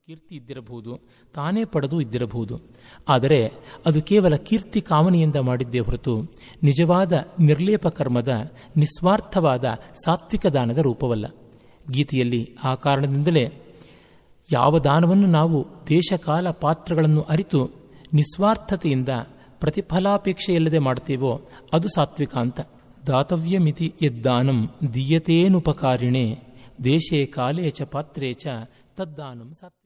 ಕೀರ್ತಿ ಇದ್ದಿರಬಹುದು, ತಾನೇ ಪಡೆದು ಇದ್ದಿರಬಹುದು. ಆದರೆ ಅದು ಕೇವಲ ಕೀರ್ತಿ ಕಾಮನೆಯಿಂದ ಮಾಡಿದ್ದೇ ಹೊರತು ನಿಜವಾದ ನಿರ್ಲೇಪ ಕರ್ಮದ ನಿಸ್ವಾರ್ಥವಾದ ಸಾತ್ವಿಕ ದಾನದ ರೂಪವಲ್ಲ. ಗೀತೆಯಲ್ಲಿ ಆ ಕಾರಣದಿಂದಲೇ ಯಾವ ದಾನವನ್ನು ನಾವು ದೇಶಕಾಲ ಪಾತ್ರಗಳನ್ನು ಅರಿತು ನಿಸ್ವಾರ್ಥತೆಯಿಂದ ಪ್ರತಿಫಲಾಪೇಕ್ಷೆಯಿಲ್ಲದೆ ಮಾಡ್ತೇವೋ ಅದು ಸಾತ್ವಿಕ ಅಂತ. ದಾತವ್ಯಮಿತಿ ಯದ್ದಾನಂ ದೀಯತೇನುಪಕಾರಿಣೆ ದೇಶೇ ಕಾಲೇ ಚ ಪಾತ್ರೇ ಚ ತದ್ದಾನಂ ಸಾತ್ವಿಕ.